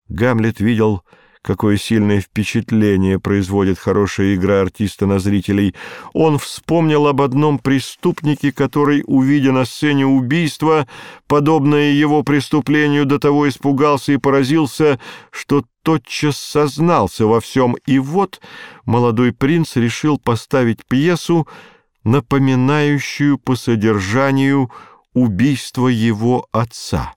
Гамлет видел, какое сильное впечатление производит хорошая игра артиста на зрителей. Он вспомнил об одном преступнике, который, увидя на сцене убийство, подобное его преступлению, до того испугался и поразился, что тотчас сознался во всем. И вот молодой принц решил поставить пьесу, напоминающую по содержанию убийство его отца.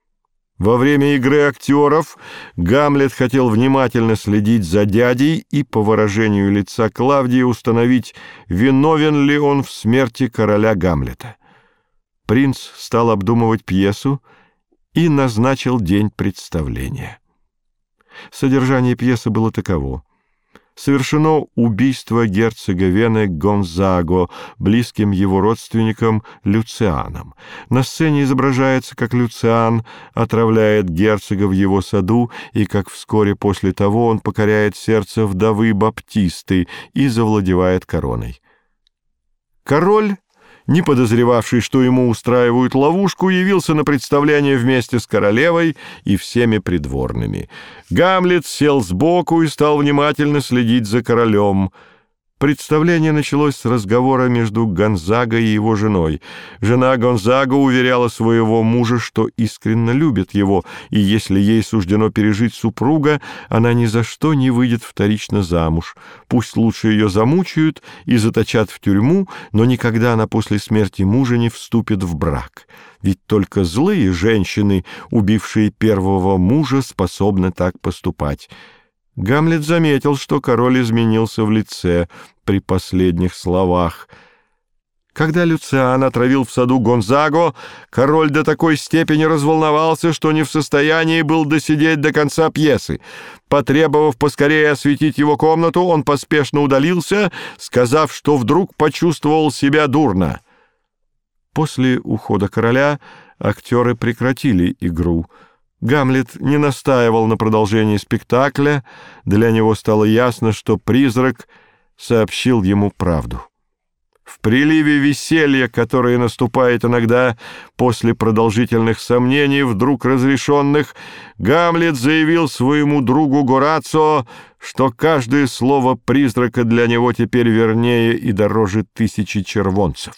Во время игры актеров Гамлет хотел внимательно следить за дядей и, по выражению лица Клавдии, установить, виновен ли он в смерти короля Гамлета. Принц стал обдумывать пьесу и назначил день представления. Содержание пьесы было таково. Совершено убийство герцога Вены Гонзаго близким его родственником Люцианом. На сцене изображается, как Люциан отравляет герцога в его саду и как вскоре после того он покоряет сердце вдовы Баптисты и завладевает короной. Король, не подозревавший, что ему устраивают ловушку, явился на представление вместе с королевой и всеми придворными. Гамлет сел сбоку и стал внимательно следить за королем. Представление началось с разговора между Гонзаго и его женой. Жена Гонзаго уверяла своего мужа, что искренне любит его, и если ей суждено пережить супруга, она ни за что не выйдет вторично замуж. Пусть лучше ее замучают и заточат в тюрьму, но никогда она после смерти мужа не вступит в брак. Ведь только злые женщины, убившие первого мужа, способны так поступать. Гамлет заметил, что король изменился в лице при последних словах. Когда Люциан отравил в саду Гонзаго, король до такой степени разволновался, что не в состоянии был досидеть до конца пьесы. Потребовав поскорее осветить его комнату, он поспешно удалился, сказав, что вдруг почувствовал себя дурно. После ухода короля актеры прекратили игру. Гамлет не настаивал на продолжении спектакля. Для него стало ясно, что призрак сообщил ему правду. В приливе веселья, которое наступает иногда после продолжительных сомнений, вдруг разрешенных, Гамлет заявил своему другу Горацио, что каждое слово призрака для него теперь вернее и дороже 1000 червонцев.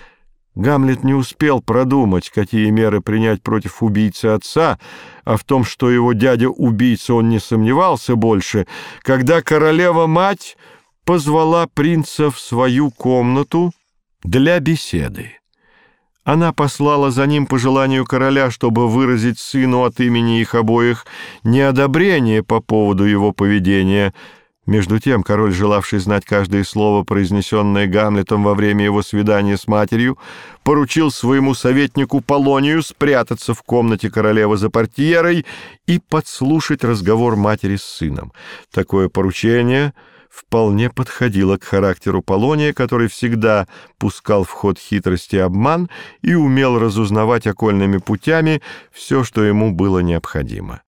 Гамлет не успел продумать, какие меры принять против убийцы отца, а в том, что его дядя-убийца, он не сомневался больше, когда королева-мать позвала принца в свою комнату для беседы. Она послала за ним по желанию короля, чтобы выразить сыну от имени их обоих неодобрение по поводу его поведения. Между тем король, желавший знать каждое слово, произнесенное Гамлетом во время его свидания с матерью, поручил своему советнику Полонию спрятаться в комнате королевы за портьерой и подслушать разговор матери с сыном. Такое поручение вполне подходило к характеру Полония, который всегда пускал в ход хитрость и обман и умел разузнавать окольными путями все, что ему было необходимо.